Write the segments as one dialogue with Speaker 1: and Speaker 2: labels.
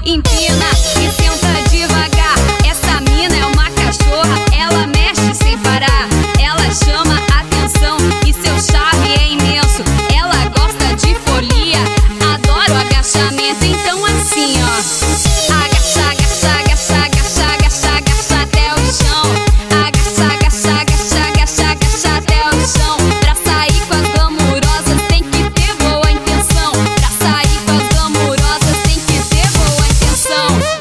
Speaker 1: empina e senta devagar. Essa mina é uma cachorra, ela mexe sem parar. Ela chama atenção e seu charme é imenso. Ela gosta de folia, adora o agachamento. Então assim, ó, agacha, agacha, agacha, agacha, agacha, agacha até o chão. Agacha, agacha, agacha, agacha, agacha até o chão. Pra sair com as glamurosas tem que ter boa intenção. Pra sair com as glamurosas tem que ter boa intenção.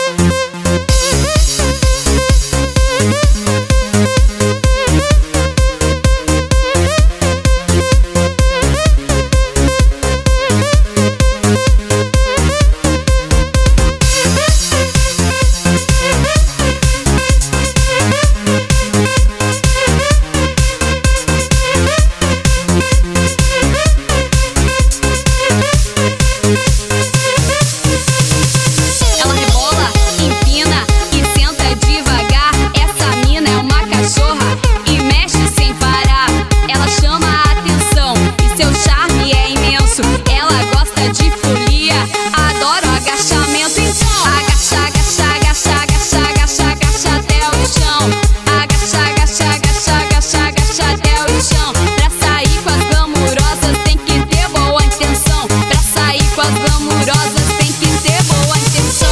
Speaker 1: Ela rebola, empina e senta devagar. Essa mina é uma cachorra e mexe sem parar. Ela chama a atenção e seu charme é imenso. Ela gosta de folia, adora o agachamento. Então agacha, agacha, agacha, agacha, agacha, agacha até o chão. Agacha, agacha, agacha, agacha, agacha até o chão. Pra sair com as glamurosas tem que ter boa intenção. Pra sair com as glamurosas tem que ter boa intenção.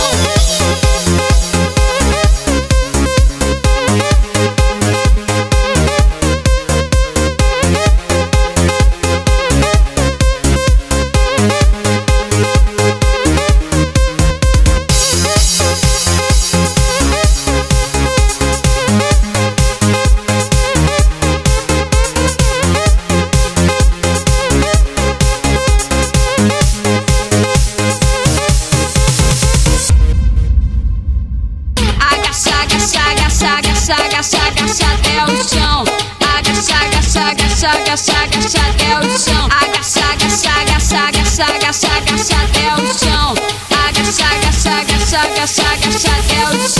Speaker 1: Agacha, agacha, agacha, agacha, agacha, agacha até o chão. Agacha, agacha, agacha, agacha, agacha até o chão. Agacha, agacha, agacha, agacha, agacha, agacha até o chão. Agacha, agacha, agacha, agacha, agacha até o chão.